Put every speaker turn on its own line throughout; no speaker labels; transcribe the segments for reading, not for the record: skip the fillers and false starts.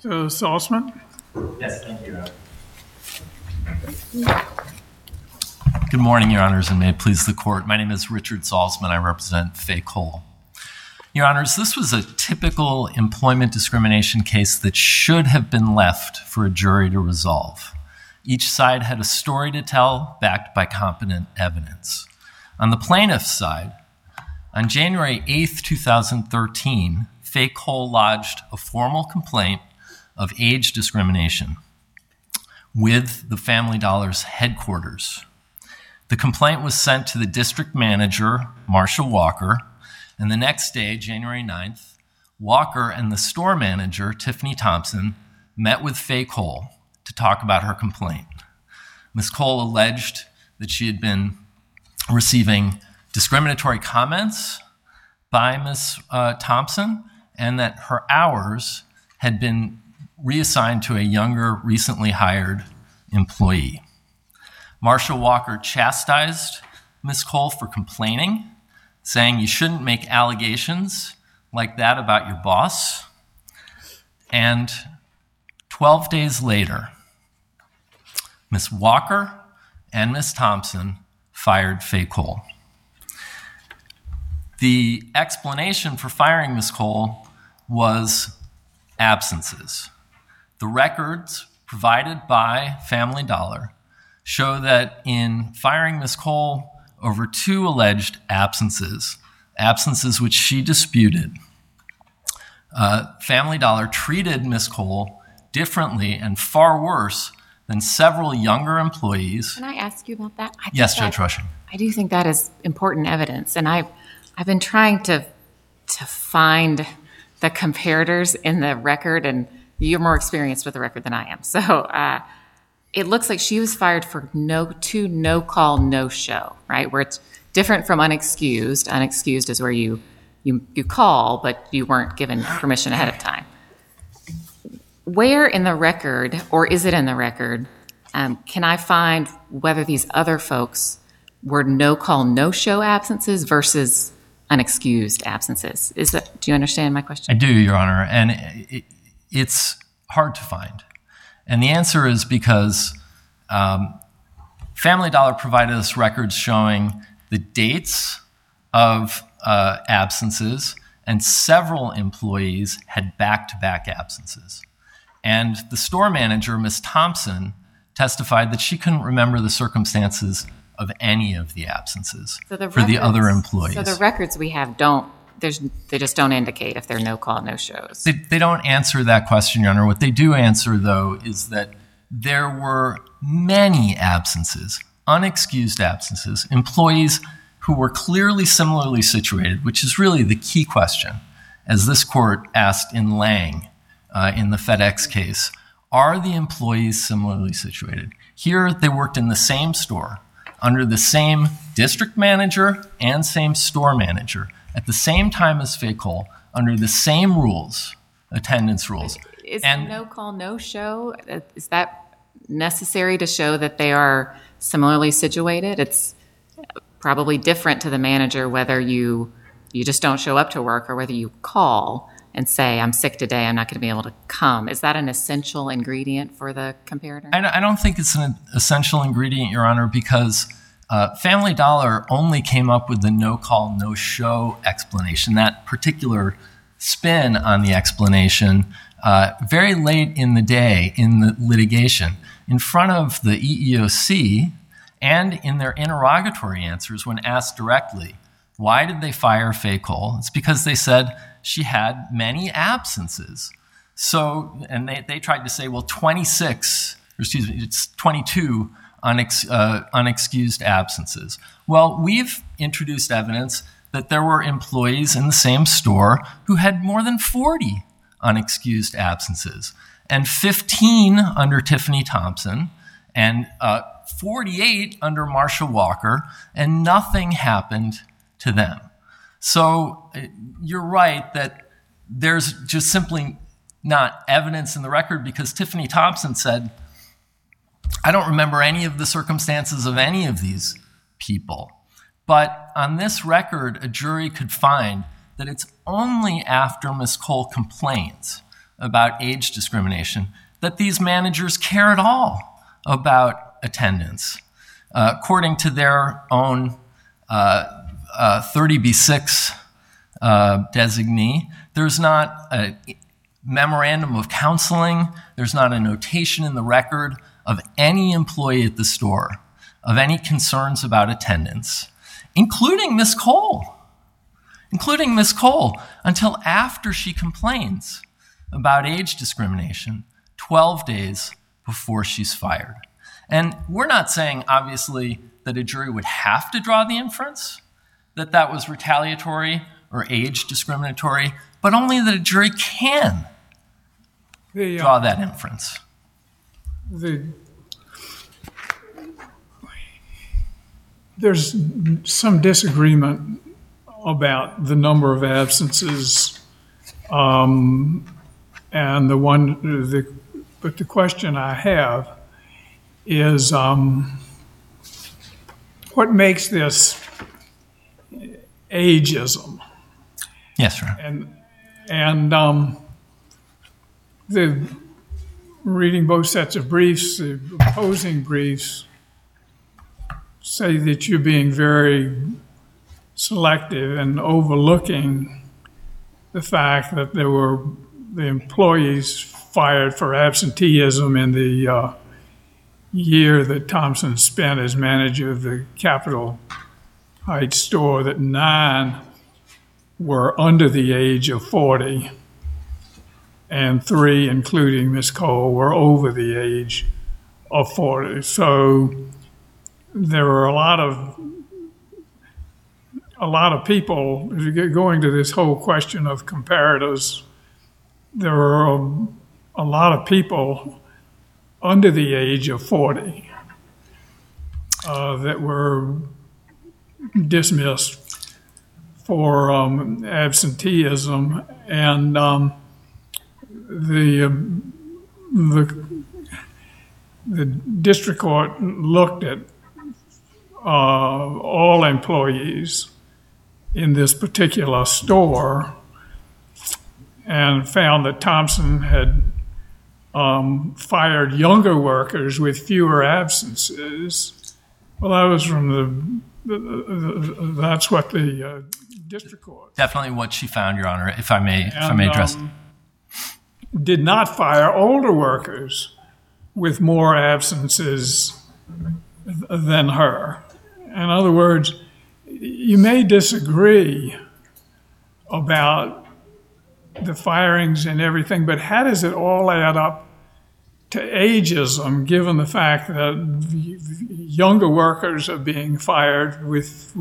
Mr. Salzman?
Yes, thank you, Your Honor. Good morning, Your Honors, and may it please the Court. My name is Richard Salzman. I represent Faye Cole. Your Honors, this was a typical employment discrimination case that should have been left for a jury to resolve. Each side had a story to tell, backed by competent evidence. On the plaintiff's side, on January 8th, 2013, Faye Cole lodged a formal complaint of age discrimination with the Family Dollar's headquarters. The complaint was sent to the district manager, Marsha Walker, and the next day, January 9th, Walker and the store manager, Tiffany Thompson, met with Faye Cole to talk about her complaint. Ms. Cole alleged that she had been receiving discriminatory comments by Ms. Thompson and that her hours had been reassigned to a younger, recently hired employee. Marsha Walker chastised Ms. Cole for complaining, saying you shouldn't make allegations like that about your boss. And 12 days later, Ms. Walker and Ms. Thompson fired Faye Cole. The explanation for firing Ms. Cole was absences. The records provided by Family Dollar show that in firing Ms. Cole over two alleged absences which she disputed, Family Dollar treated Ms. Cole differently and far worse than several younger employees.
Can I ask you about that?
Yes, Judge Rushing.
I do think that is important evidence, and I've been trying to find the comparators in the record, and you're more experienced with the record than I am. So it looks like she was fired for no call, no show, right? Where it's different from unexcused. Unexcused is where you call, but you weren't given permission ahead of time. Where in the record, or is it in the record, can I find whether these other folks were no call, no show absences versus unexcused absences? Do you understand my question?
I do, Your Honor, and it's hard to find. And the answer is because Family Dollar provided us records showing the dates of absences, and several employees had back-to-back absences. And the store manager, Ms. Thompson, testified that she couldn't remember the circumstances of any of the absences for the other employees.
So the records we have they just don't indicate if they're no call, no shows.
They don't answer that question, Your Honor. What they do answer, though, is that there were many absences, unexcused absences, employees who were clearly similarly situated, which is really the key question, as this court asked in Lang in the FedEx case. Are the employees similarly situated? Here, they worked in the same store, under the same district manager and same store manager, at the same time as Faye Cole, under the same rules, attendance rules.
Is no call, no show, is that necessary to show that they are similarly situated? It's probably different to the manager whether you just don't show up to work or whether you call and say, I'm sick today, I'm not going to be able to come. Is that an essential ingredient for the comparator?
I don't think it's an essential ingredient, Your Honor, because Family Dollar only came up with the no call, no show explanation, that particular spin on the explanation, very late in the day in the litigation, in front of the EEOC and in their interrogatory answers when asked directly, why did they fire Faye Cole? It's because they said she had many absences. So, and they tried to say, well, 22 unexcused absences. Well, we've introduced evidence that there were employees in the same store who had more than 40 unexcused absences, and 15 under Tiffany Thompson, and 48 under Marsha Walker, and nothing happened to them. So you're right that there's just simply not evidence in the record, because Tiffany Thompson said, I don't remember any of the circumstances of any of these people. But on this record, a jury could find that it's only after Ms. Cole complains about age discrimination that these managers care at all about attendance. According to their own 30B6 designee, there's not a memorandum of counseling, there's not a notation in the record of any employee at the store of any concerns about attendance, including Ms. Cole, until after she complains about age discrimination 12 days before she's fired. And we're not saying, obviously, that a jury would have to draw the inference that that was retaliatory or age discriminatory, but only that a jury can draw that inference.
There's some disagreement about the number of absences, but the question I have is what makes this ageism?
Yes, sir.
And reading both sets of briefs, the opposing briefs say that you're being very selective and overlooking the fact that there were the employees fired for absenteeism in the year that Thompson spent as manager of the Capitol Heights store, that 9 were under the age of 40 and 3, including Ms. Cole, were over the age of 40. So there were a lot of people, as you get going to this whole question of comparators, there were a lot of people under the age of 40 that were dismissed for absenteeism, and the district court looked at all employees in this particular store and found that Thompson had fired younger workers with fewer absences. Well, that was from that's what the district court.
Definitely what she found, Your Honor, if I may address it.
Did not fire older workers with more absences than her. In other words, you may disagree about the firings and everything, but how does it all add up to ageism, given the fact that younger workers are being fired with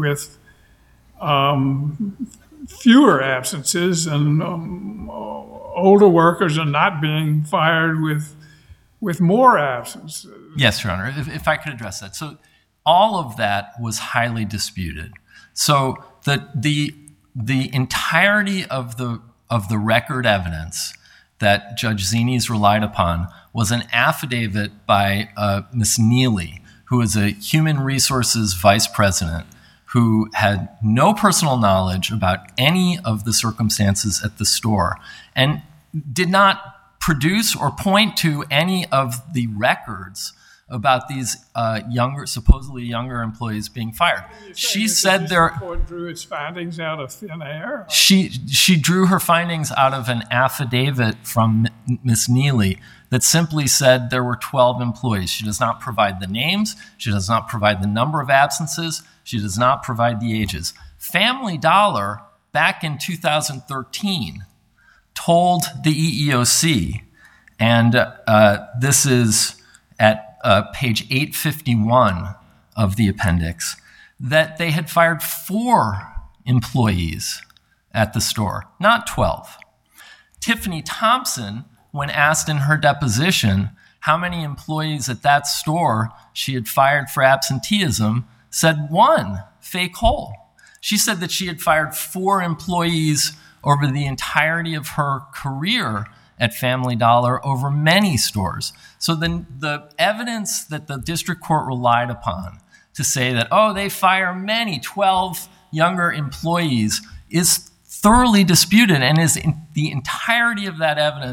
fewer absences and older workers are not being fired with more absences?
Yes, Your Honor, if I could address that. So all of that was highly disputed. So the entirety of the record evidence that Judge Zines relied upon was an affidavit by Ms. Neely, who is a human resources vice president who had no personal knowledge about any of the circumstances at the store and did not produce or point to any of the records about these supposedly younger employees being fired. She said
the court drew its findings out of thin air.
She drew her findings out of an affidavit from Ms. Neely that simply said there were 12 employees. She does not provide the names. She does not provide the number of absences. She does not provide the ages. Family Dollar, back in 2013, told the EEOC, and this is at page 851 of the appendix, that they had fired 4 employees at the store, not 12. Tiffany Thompson, when asked in her deposition how many employees at that store she had fired for absenteeism, said 1, Faye Cole. She said that she had fired 4 employees over the entirety of her career at Family Dollar over many stores. So the evidence that the district court relied upon to say that, they fire 12 younger employees is thoroughly disputed, and is the entirety of that evidence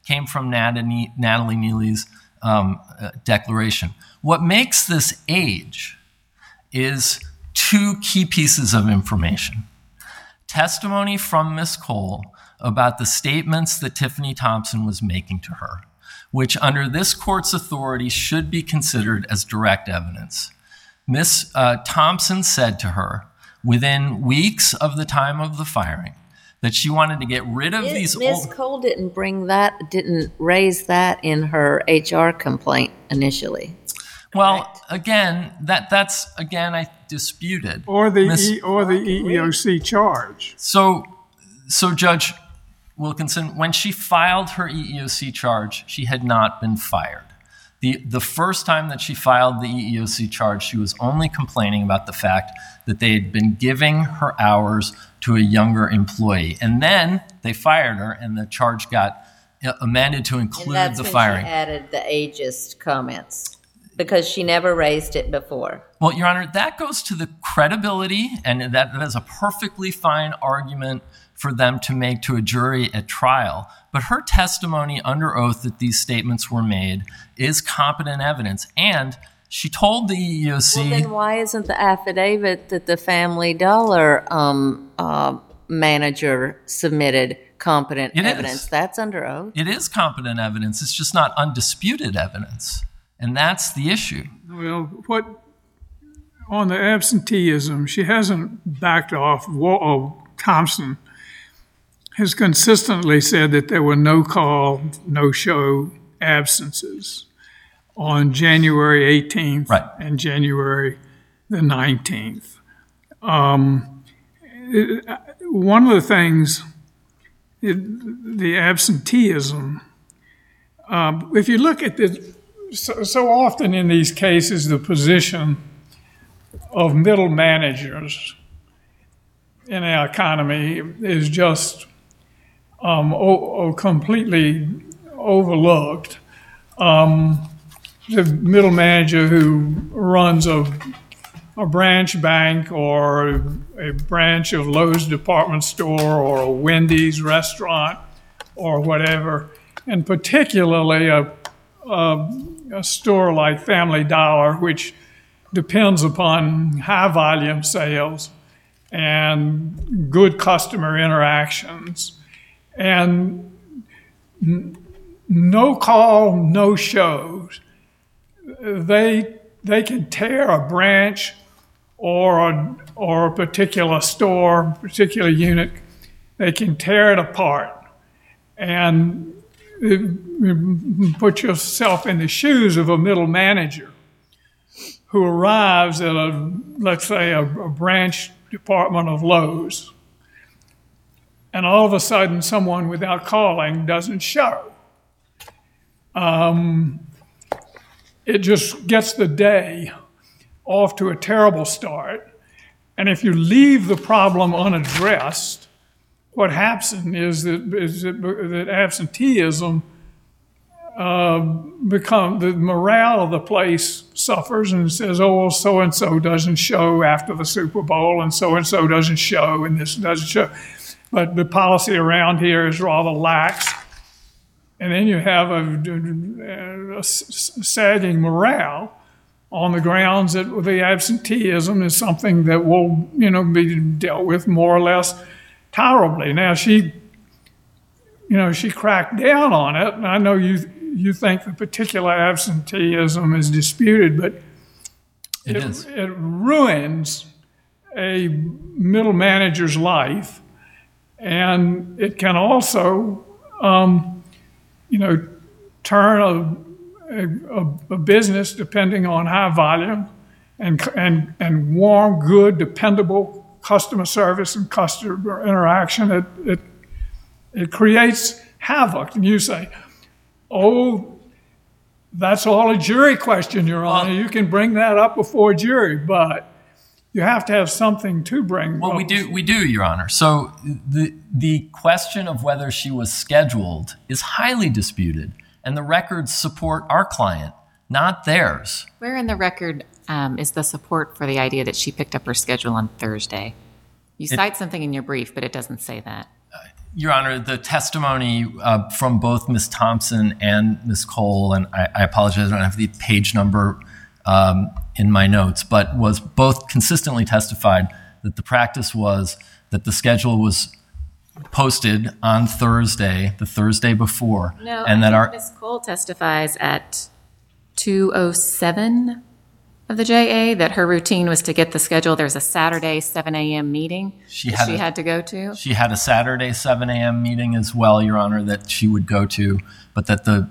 came from Natalie Neely's declaration. What makes this age is two key pieces of information. Testimony from Ms. Cole about the statements that Tiffany Thompson was making to her, which under this court's authority should be considered as direct evidence. Ms. Thompson said to her within weeks of the time of the firing that she wanted to get rid of these
Ms. Cole didn't raise that in her HR complaint initially.
Well,
correct?
again, that's I disputed.
Or the EEOC charge.
So Judge Wilkinson, when she filed her EEOC charge, she had not been fired. The first time that she filed the EEOC charge, she was only complaining about the fact that they had been giving her hours to a younger employee. And then they fired her, and the charge got amended to include
and that's
the
when
firing.
She added the ageist comments because she never raised it before.
Well, Your Honor, that goes to the credibility, and that is a perfectly fine argument for them to make to a jury at trial. But her testimony under oath that these statements were made is competent evidence. And she told the EEOC...
Well, then why isn't the affidavit that the Family Dollar manager submitted competent evidence? That's under oath.
It is competent evidence. It's just not undisputed evidence. And that's the issue.
Well, on the absenteeism, she hasn't backed off. Thompson has consistently said that there were no-call, no-show absences on January 18th and January the 19th. One of the things, the absenteeism, if you look at this, so often in these cases, the position of middle managers in our economy is just completely overlooked. The middle manager who runs a branch bank or a branch of Lowe's department store or a Wendy's restaurant or whatever, and particularly a store like Family Dollar, which depends upon high volume sales and good customer interactions. And no call, no shows. They can tear a branch or a particular store, particular unit. They can tear it apart. And put yourself in the shoes of a middle manager who arrives at let's say a branch department of Lowe's, and all of a sudden someone without calling doesn't show. It just gets the day off to a terrible start. And if you leave the problem unaddressed, what happens is that absenteeism the morale of the place suffers, and it says, oh, well, so-and-so doesn't show after the Super Bowl, and so-and-so doesn't show, and this doesn't show. But the policy around here is rather lax. And then you have a sagging morale on the grounds that the absenteeism is something that will, be dealt with more or less tolerably. Now, she cracked down on it, and I know you think the particular absenteeism is disputed, but it ruins a middle manager's life, and it can also, turn a business, depending on high volume, and warm, good, dependable customer service and customer interaction. It creates havoc. And you say, oh, that's all a jury question, Your Honor. You can bring that up before a jury, but you have to have something to bring.
Well, we do, Your Honor. So the question of whether she was scheduled is highly disputed, and the records support our client, not theirs.
Where in the record is the support for the idea that she picked up her schedule on Thursday? You cite something in your brief, but it doesn't say that.
Your Honor, the testimony from both Ms. Thompson and Ms. Cole, and I apologize, I don't have the page number in my notes, but was both consistently testified that the practice was that the schedule was posted on Thursday, the Thursday before.
No,
and that
Ms. Cole testifies at 2:07 of the JA that her routine was to get the schedule. There's a Saturday 7 a.m. meeting she had to go to.
She had a Saturday 7 a.m. meeting as well, Your Honor, that she would go to, but that the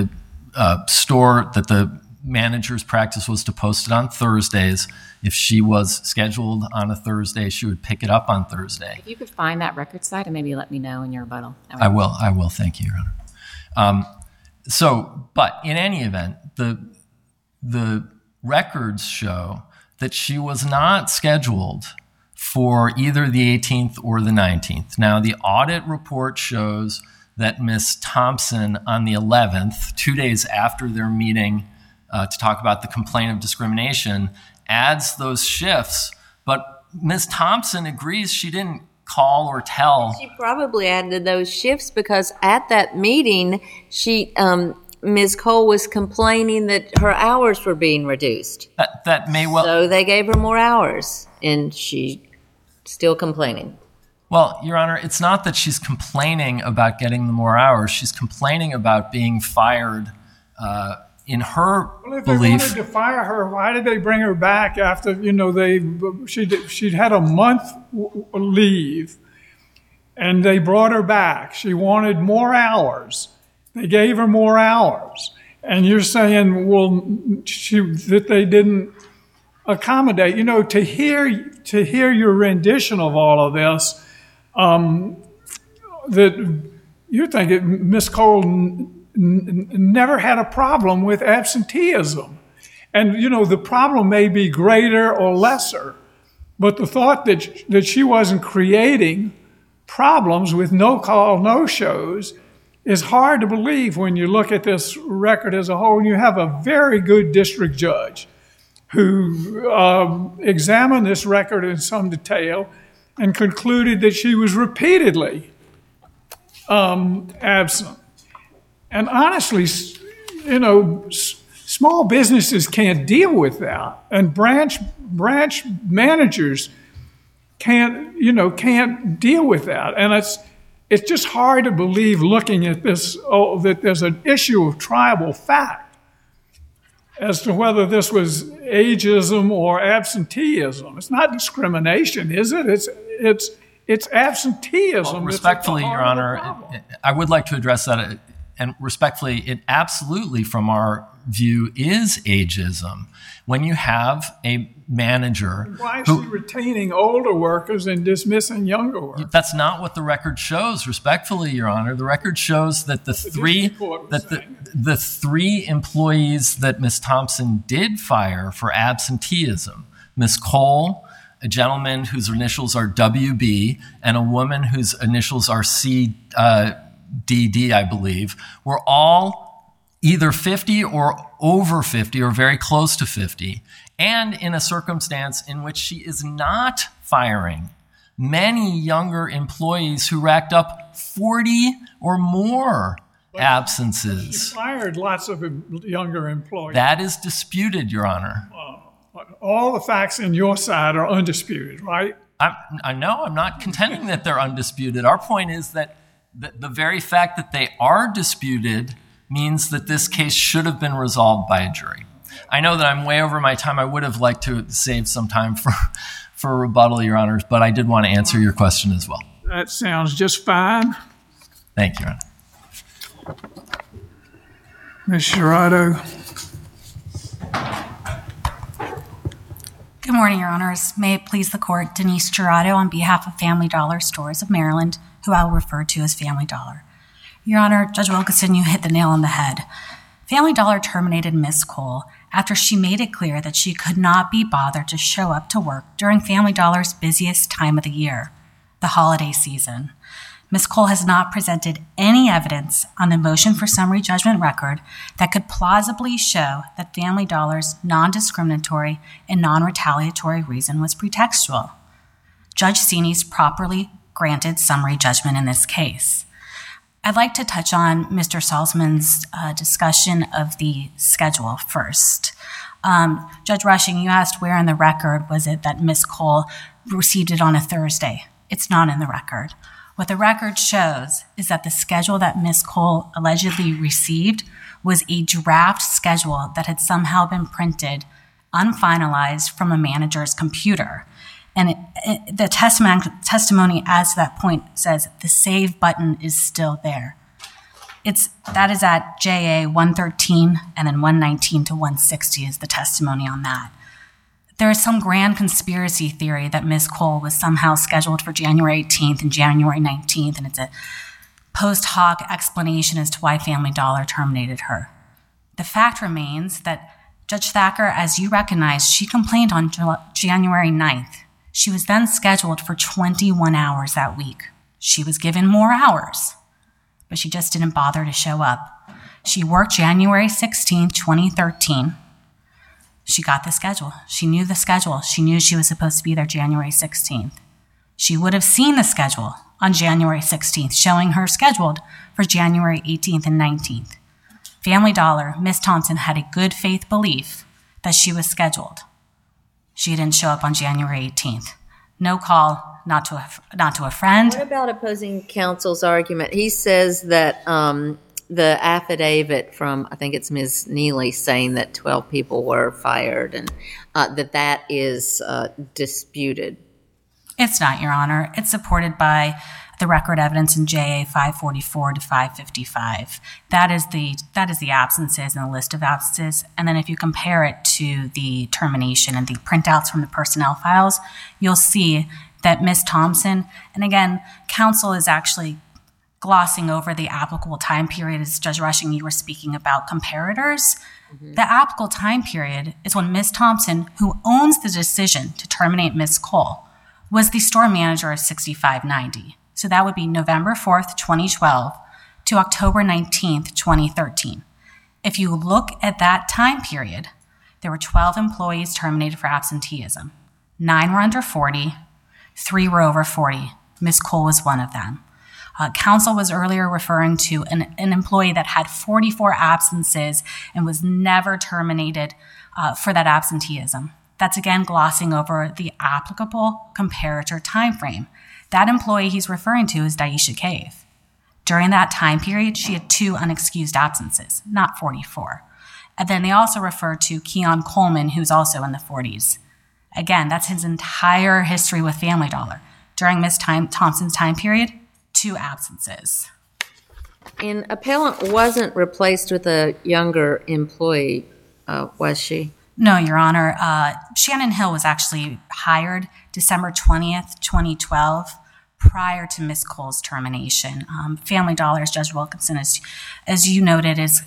manager's practice was to post it on Thursdays. If she was scheduled on a Thursday, she would pick it up on Thursday.
If you could find that record site and maybe let me know in your rebuttal.
I will. Thank you, Your Honor. But in any event, the records show that she was not scheduled for either the 18th or the 19th. Now, the audit report shows that Ms. Thompson on the 11th, 2 days after their meeting to talk about the complaint of discrimination, adds those shifts. But Ms. Thompson agrees she didn't call or tell.
She probably added those shifts because at that meeting, Ms. Cole was complaining that her hours were being reduced.
That may well.
So they gave her more hours, and she's still complaining.
Well, Your Honor, it's not that she's complaining about getting the more hours. She's complaining about being fired. In her
if
belief,
they wanted to fire her, why did they bring her back after she'd had a month leave, and they brought her back? She wanted more hours. They gave her more hours, and you're saying, well, that they didn't accommodate. To hear your rendition of all of this, that you think Miss Cole never had a problem with absenteeism. And, the problem may be greater or lesser, but the thought that she wasn't creating problems with no-call, no-shows is hard to believe when you look at this record as a whole. And you have a very good district judge who examined this record in some detail and concluded that she was repeatedly absent. And honestly, small businesses can't deal with that, and branch managers can't deal with that. And it's just hard to believe, looking at this, that there's an issue of triable fact as to whether this was ageism or absenteeism. It's not discrimination, is it? It's absenteeism.
Well, respectfully, Your Honor, I would like to address that. And respectfully, it absolutely, from our view, is ageism. When you have a manager
why is she retaining older workers and dismissing younger workers?
That's not what the record shows, respectfully, Your Honor. The record shows that the three employees that Ms. Thompson did fire for absenteeism, Ms. Cole, a gentleman whose initials are WB, and a woman whose initials are CDD, I believe, were all either 50 or over 50 or very close to 50, and in a circumstance in which she is not firing many younger employees who racked up 40 or more absences.
She fired lots of younger employees.
That is disputed, Your Honor.
All the facts in your side are undisputed, right?
I know. I'm not contending that they're undisputed. Our point is that the very fact that they are disputed means that this case should have been resolved by a jury. I know that I'm way over my time. I would have liked to save some time for a rebuttal, Your Honors, but I did want to answer your question as well.
That sounds just fine.
Thank you, Your Honor.
Ms. Sciarratto.
Good morning, Your Honors. May it please the Court, Denise Sciarratto on behalf of Family Dollar Stores of Maryland, who I will refer to as Family Dollar. Your Honor, Judge Wilkinson, you hit the nail on the head. Family Dollar terminated Ms. Cole after she made it clear that she could not be bothered to show up to work during Family Dollar's busiest time of the year, the holiday season. Ms. Cole has not presented any evidence on the motion for summary judgment record that could plausibly show that Family Dollar's non-discriminatory and non-retaliatory reason was pretextual. Judge Sini's properly granted summary judgment in this case. I'd like to touch on Mr. Salzman's discussion of the schedule first. Judge Rushing, you asked where in the record was it that Ms. Cole received it on a Thursday. It's not in the record. What the record shows is that the schedule that Ms. Cole allegedly received was a draft schedule that had somehow been printed, unfinalized from a manager's computer. And the testimony as to that point says the save button is still there. That is at JA 113 and then 119 to 160 is the testimony on that. There is some grand conspiracy theory that Ms. Cole was somehow scheduled for January 18th and January 19th, and it's a post hoc explanation as to why Family Dollar terminated her. The fact remains that Judge Thacker, as you recognize, she complained on January 9th. She was then scheduled for 21 hours that week. She was given more hours, but she just didn't bother to show up. She worked January 16th, 2013. She got the schedule. She knew the schedule. She knew she was supposed to be there January 16th. She would have seen the schedule on January 16th, showing her scheduled for January 18th and 19th. Family Dollar, Ms. Thompson had a good faith belief that she was scheduled. She didn't show up on January 18th. No call, not to a friend.
What about opposing counsel's argument? He says that the affidavit from, I think it's Ms. Neely, saying that 12 people were fired and that is disputed.
It's not, Your Honor. It's supported by the record evidence in JA 544 to 555. That is the absences and the list of absences. And then if you compare it to the termination and the printouts from the personnel files, you'll see that Ms. Thompson, and again, counsel is actually glossing over the applicable time period. As Judge Rushing, you were speaking about comparators. Mm-hmm. The applicable time period is when Ms. Thompson, who owns the decision to terminate Ms. Cole, was the store manager of 6590. So that would be November 4th, 2012 to October 19th, 2013. If you look at that time period, there were 12 employees terminated for absenteeism. 9 were under 40, 3 were over 40. Ms. Cole was one of them. Counsel was earlier referring to an employee that had 44 absences and was never terminated for that absenteeism. That's again glossing over the applicable comparator time frame. That employee he's referring to is Daisha Cave. During that time period, she had 2 unexcused absences, not 44. And then they also refer to Keon Coleman, who's also in the 40s. Again, that's his entire history with Family Dollar. During Ms. Thompson's time period, 2 absences.
And appellant wasn't replaced with a younger employee, was she?
No, Your Honor. Shannon Hill was actually hired December 20th, 2012, prior to Ms. Cole's termination. Family Dollar, as Judge Wilkinson, as you noted, is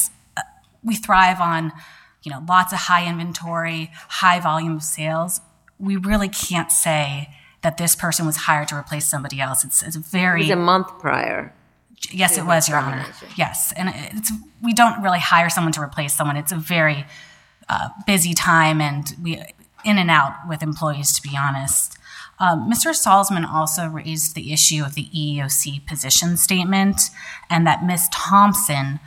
we thrive on, lots of high inventory, high volume of sales. We really can't say that this person was hired to replace somebody else. It's a very...
It was a month prior.
Yes, it was, Your Honor. Yes, and we don't really hire someone to replace someone. It's a very busy time, and we in and out with employees, to be honest. Mr. Salzman also raised the issue of the EEOC position statement and that Ms. Thompson,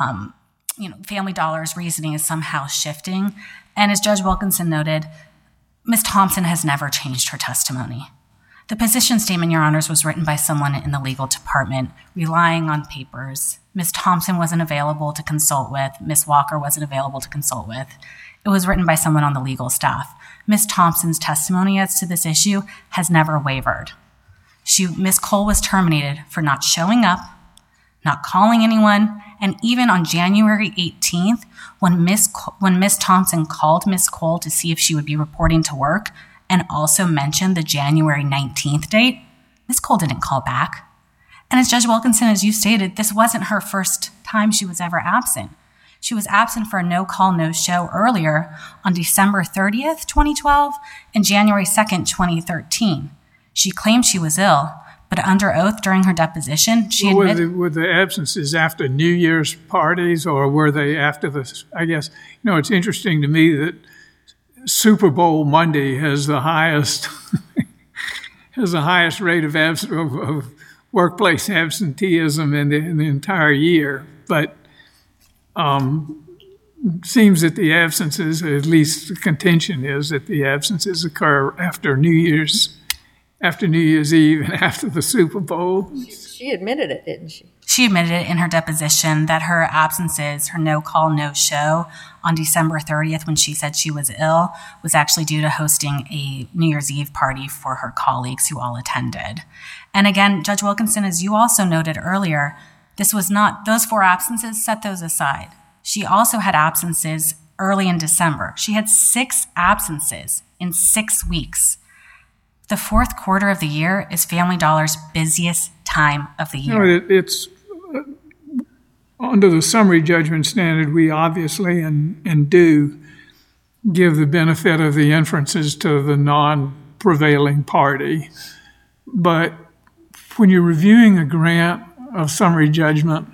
Family Dollar's reasoning is somehow shifting. And as Judge Wilkinson noted, Ms. Thompson has never changed her testimony. The position statement, Your Honors, was written by someone in the legal department, relying on papers. Ms. Thompson wasn't available to consult with. Ms. Walker wasn't available to consult with. It was written by someone on the legal staff. Ms. Thompson's testimony as to this issue has never wavered. Ms. Cole was terminated for not showing up, not calling anyone, and even on January 18th, when Ms. Thompson called Ms. Cole to see if she would be reporting to work and also mentioned the January 19th date, Ms. Cole didn't call back. And as Judge Wilkinson, as you stated, this wasn't her first time she was ever absent. She was absent for a no-call, no-show earlier on December 30th, 2012 and January 2nd, 2013. She claimed she was ill, but under oath during her deposition, she admitted...
Were the absences after New Year's parties, or were they after the... I guess, it's interesting to me that Super Bowl Monday has the highest has the highest rate of workplace absenteeism in the entire year. But seems that the absences, at least the contention is that the absences occur after New Year's Eve and after the Super Bowl.
She admitted it, didn't she?
She admitted it in her deposition that her absences, her no-call, no-show on December 30th when she said she was ill, was actually due to hosting a New Year's Eve party for her colleagues who all attended. And again, Judge Wilkinson, as you also noted earlier, this was not, those 4 absences, set those aside. She also had absences early in December. She had 6 absences in 6 weeks. The fourth quarter of the year is Family Dollar's busiest time of the year.
It's under the summary judgment standard, we obviously and do give the benefit of the inferences to the non-prevailing party. But when you're reviewing a grant of summary judgment,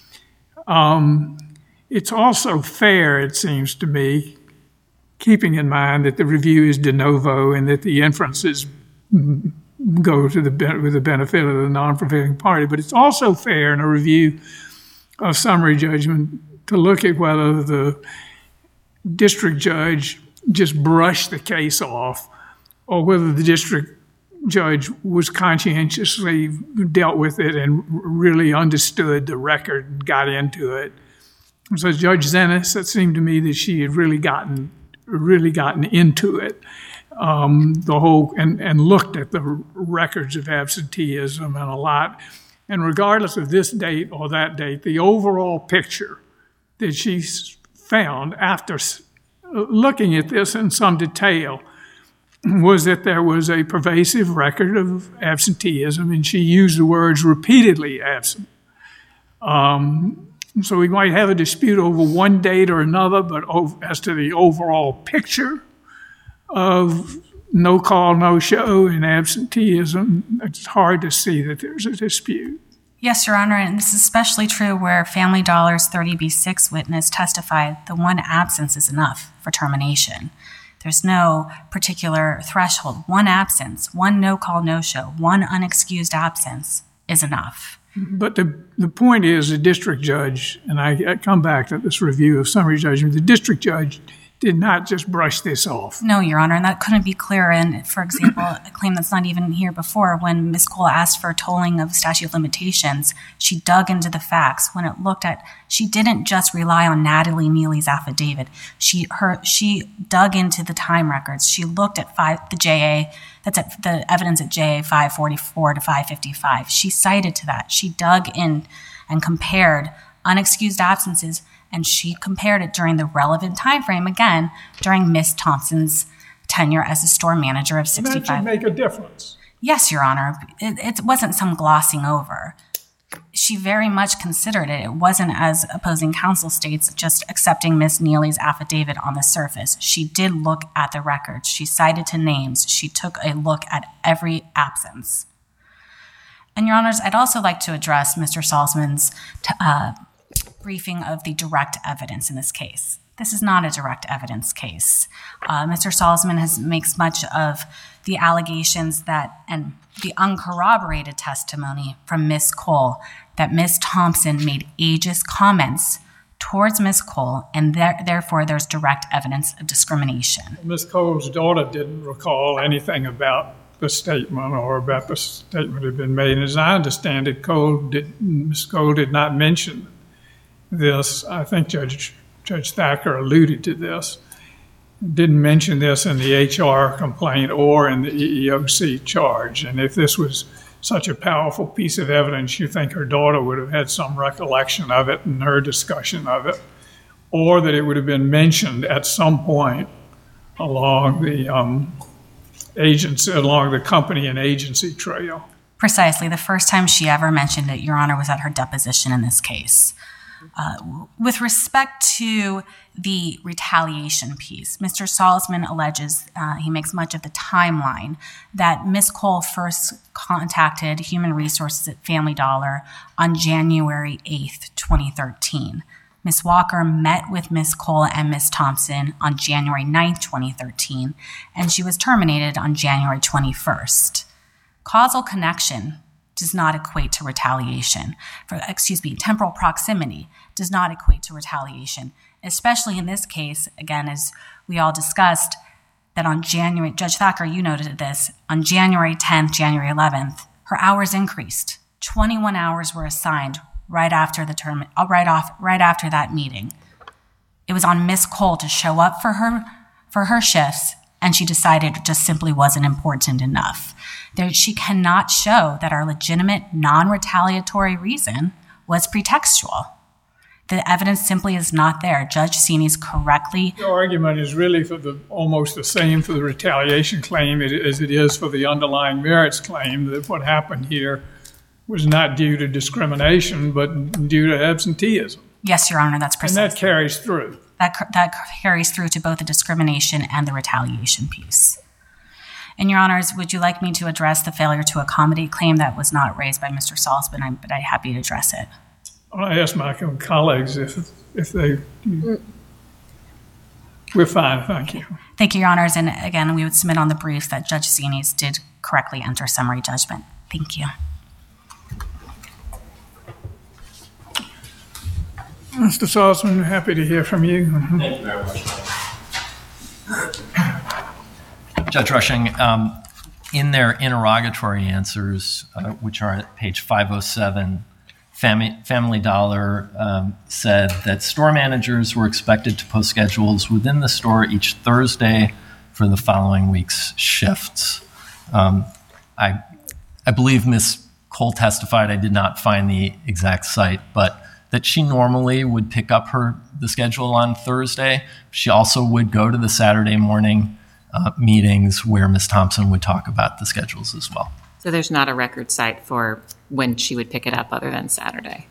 it's also fair, it seems to me, keeping in mind that the review is de novo and that the inferences go to with the benefit of the non-prevailing party. But it's also fair in a review of summary judgment to look at whether the district judge just brushed the case off or whether the district judge was conscientiously dealt with it and really understood the record and got into it. So Judge Zenas, it seemed to me that she had really gotten into it, the whole, and looked at the records of absenteeism and a lot. And regardless of this date or that date, the overall picture that she found after looking at this in some detail was that there was a pervasive record of absenteeism, and she used the words repeatedly absent. So we might have a dispute over one date or another, but as to the overall picture of no call, no show and absenteeism, it's hard to see that there's a dispute.
Yes, Your Honor, and this is especially true where Family Dollar's 30B6 witness testified the one absence is enough for termination. There's no particular threshold. One absence, one no call, no show, one unexcused absence is enough.
But the point is the district judge, and I come back to this review of summary judgment, the district judge did not just brush this off.
No, Your Honor, and that couldn't be clearer. And for example, a claim that's not even here before, when Ms. Cole asked for tolling of statute of limitations, she dug into the facts. When it looked at, she didn't just rely on Natalie Neely's affidavit. She dug into the time records. She looked at the JA, that's at the evidence at JA 544 to 555. She cited to that. She dug in and compared unexcused absences, and she compared it during the relevant time frame, again, during Ms. Thompson's tenure as a store manager of 65.
That should make a difference.
Yes, Your Honor. It wasn't some glossing over. She very much considered it. It wasn't, as opposing counsel states, just accepting Ms. Neely's affidavit on the surface. She did look at the records. She cited to names. She took a look at every absence. And, Your Honors, I'd also like to address Mr. Salzman's briefing of the direct evidence in this case. This is not a direct evidence case. Mr. Salzman makes much of the allegations and the uncorroborated testimony from Ms. Cole that Ms. Thompson made ageist comments towards Ms. Cole, and therefore there's direct evidence of discrimination.
Ms. Cole's daughter didn't recall anything about the statement or about the statement that had been made. And as I understand it, Ms. Cole did not mention this. I think Judge Thacker alluded to this. Didn't mention this in the HR complaint or in the EEOC charge. And if this was such a powerful piece of evidence, you think her daughter would have had some recollection of it in her discussion of it, or that it would have been mentioned at some point along the along the company and agency trail.
Precisely. The first time she ever mentioned it, Your Honor, was at her deposition in this case. With respect to the retaliation piece, Mr. Salzman alleges, he makes much of the timeline, that Ms. Cole first contacted Human Resources at Family Dollar on January 8th, 2013. Ms. Walker met with Ms. Cole and Ms. Thompson on January 9th, 2013, and she was terminated on January 21st. Causal connection does not equate to retaliation. Temporal proximity does not equate to retaliation, especially in this case, again, as we all discussed, that on Judge Thacker, you noted this, on January 10th, January 11th, her hours increased. 21 hours were assigned right after that meeting. It was on Ms. Cole to show up for her shifts, and she decided it just simply wasn't important enough. She cannot show that our legitimate non-retaliatory reason was pretextual. The evidence simply is not there. Judge Sini's correctly...
Your argument is really almost the same for the retaliation claim as it is for the underlying merits claim, that what happened here was not due to discrimination, but due to absenteeism.
Yes, Your Honor, that's precisely.
And that carries through.
That carries through to both the discrimination and the retaliation piece. And Your Honors, would you like me to address the failure to accommodate claim that was not raised by Mr. Salzman? But I'm happy to address it.
I asked my colleagues if they... We're fine, thank you.
Thank you, Your Honors. And again, we would submit on the brief that Judge Sini's did correctly enter summary judgment. Thank you.
Mr. Salzman, happy to hear from you.
Thank you very much. Judge Rushing, in their interrogatory answers, which are at page 507, Family Dollar said that store managers were expected to post schedules within the store each Thursday for the following week's shifts. I believe Ms. Cole testified, I did not find the exact site, but that she normally would pick up the schedule on Thursday. She also would go to the Saturday morning meetings where Ms. Thompson would talk about the schedules as well.
So there's not a record site for when she would pick it up other than Saturday?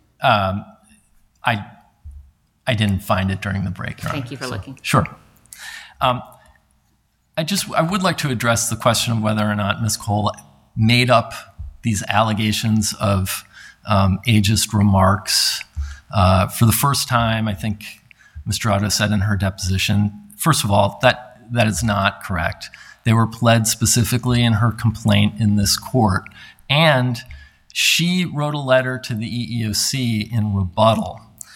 I didn't find it during the break.
Thank you for looking.
Sure. I would like to address the question of whether or not Ms. Cole made up these allegations of ageist remarks. For the first time, I think Ms. Dorado said in her deposition, first of all, that is not correct. They were pled specifically in her complaint in this court. And she wrote a letter to the EEOC in rebuttal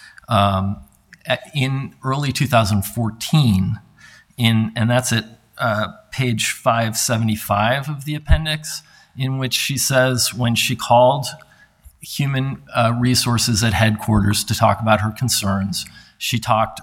in early 2014, and that's at page 575 of the appendix, in which she says when she called human resources at headquarters to talk about her concerns, she called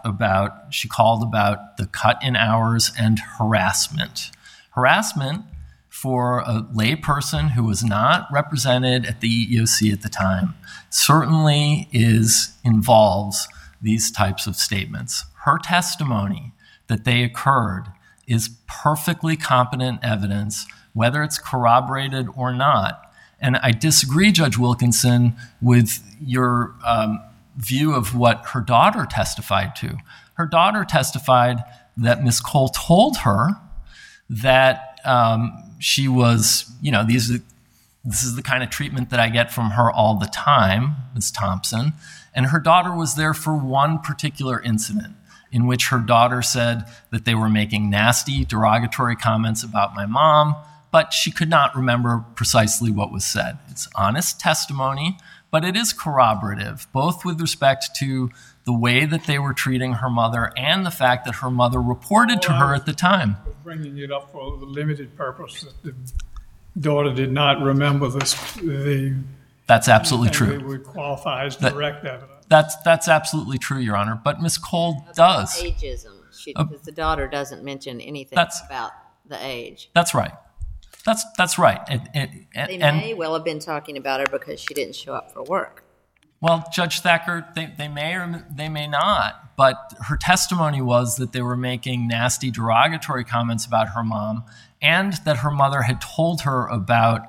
about the cut in hours and harassment. Harassment for a lay person who was not represented at the EEOC at the time certainly involves these types of statements. Her testimony that they occurred is perfectly competent evidence, whether it's corroborated or not. And I disagree, Judge Wilkinson, with your view of what her daughter testified to. Her daughter testified that Ms. Cole told her that she was, this is the kind of treatment that I get from her all the time, Ms. Thompson. And her daughter was there for one particular incident in which her daughter said that they were making nasty, derogatory comments about my mom, but she could not remember precisely what was said. It's honest testimony, but it is corroborative, both with respect to the way that they were treating her mother and the fact that her mother reported to her at the time.
Bringing it up for the limited purpose that the daughter did not remember this.
That's absolutely true.
It would qualify as direct evidence.
That's absolutely true, Your Honor. But Ms. Cole does.
Ageism, because the daughter doesn't mention anything about the age.
That's right. That's right.
They may well have been talking about her because she didn't show up for work.
Well, Judge Thacker, they may or they may not, but her testimony was that they were making nasty, derogatory comments about her mom, and that her mother had told her about,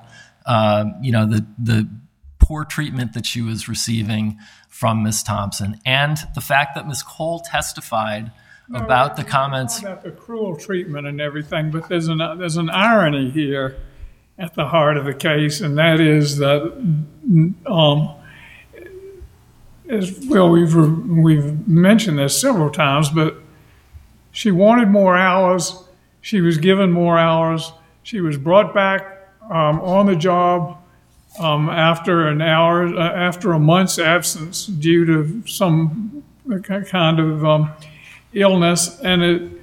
the poor treatment that she was receiving from Ms. Thompson, and the fact that Ms. Cole testified about the comments
about the cruel treatment and everything. But there's an irony here at the heart of the case, and that is that. We've mentioned this several times, but she wanted more hours. She was given more hours. She was brought back on the job after a month's absence due to some kind of illness, and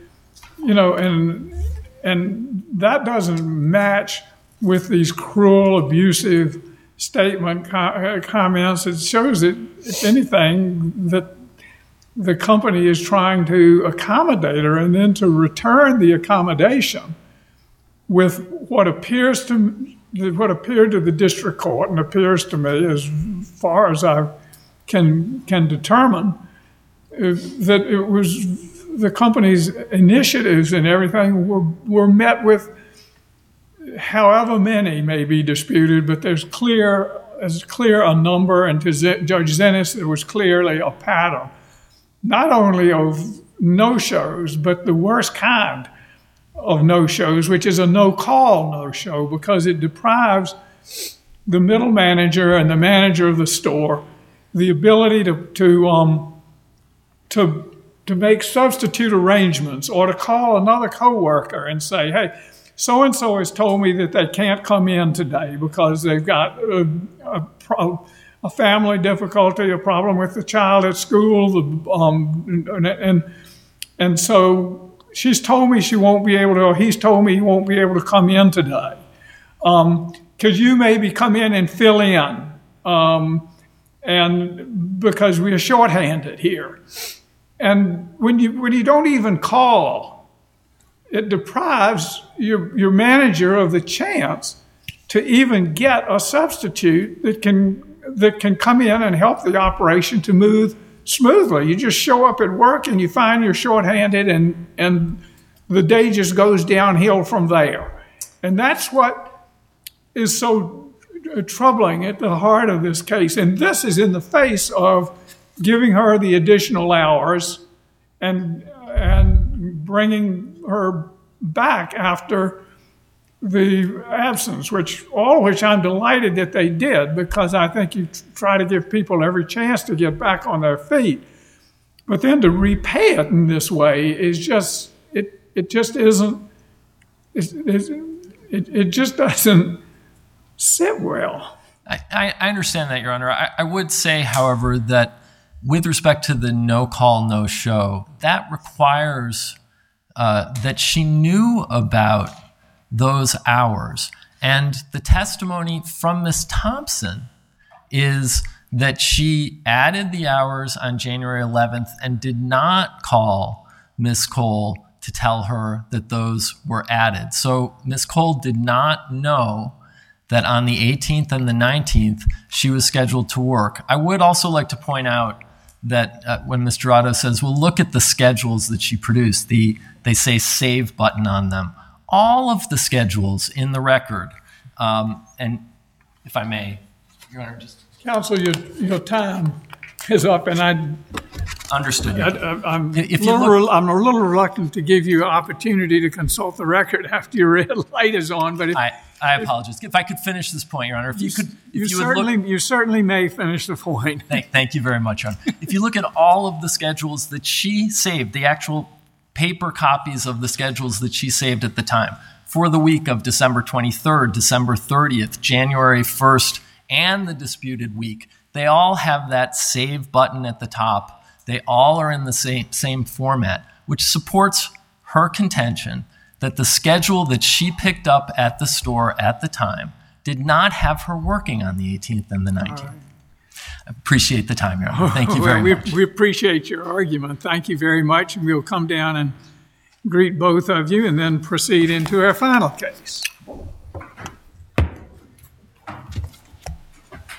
and that doesn't match with these cruel, abusive comments. It shows that, if anything, that the company is trying to accommodate her, and then to return the accommodation with what appeared to the district court, and appears to me, as far as I can determine, that it was the company's initiatives and everything were met with, however many may be disputed, but there's clear a number, and to Judge Zennis, there was clearly a pattern, not only of no-shows, but the worst kind of no-shows, which is a no-call no-show, because it deprives the middle manager and the manager of the store the ability to make substitute arrangements, or to call another coworker and say, hey, so-and-so has told me that they can't come in today because they've got a family difficulty, a problem with the child at school, and so she's told me she won't be able to, or he's told me he won't be able to come in today. Could you maybe come in and fill in? And because we are shorthanded here. And when you don't even call, it deprives your manager of the chance to even get a substitute that can come in and help the operation to move smoothly. You just show up at work and you find you're shorthanded, and the day just goes downhill from there. And that's what is so troubling at the heart of this case. And this is in the face of giving her the additional hours and bringing her back after the absence, which I'm delighted that they did, because I think you try to give people every chance to get back on their feet. But then to repay it in this way is just, it just isn't, it just doesn't sit well.
I understand that, Your Honor. I would say, however, that with respect to the no call, no show, that requires that she knew about those hours. And the testimony from Ms. Thompson is that she added the hours on January 11th and did not call Ms. Cole to tell her that those were added. So Ms. Cole did not know that on the 18th and the 19th, she was scheduled to work. I would also like to point out that when Mr. Otto says, well, look at the schedules that she produced, they say save button on them. All of the schedules in the record, and if I may, Your Honor, just...
Counsel, your time is up, and
Understood.
I'm a little reluctant to give you an opportunity to consult the record after your red light is on, but
I apologize. If I could finish this point, Your Honor,
you certainly may finish the point.
Thank you very much, Your Honor. If you look at all of the schedules that she saved, the actual paper copies of the schedules that she saved at the time, for the week of December 23rd, December 30th, January 1st, and the disputed week, they all have that save button at the top. They all are in the same format, which supports her contention that the schedule that she picked up at the store at the time did not have her working on the 18th and the 19th. Right. I appreciate the time, Your Honor. Thank you very much.
We appreciate your argument. Thank you very much. And we'll come down and greet both of you and then proceed into our final case.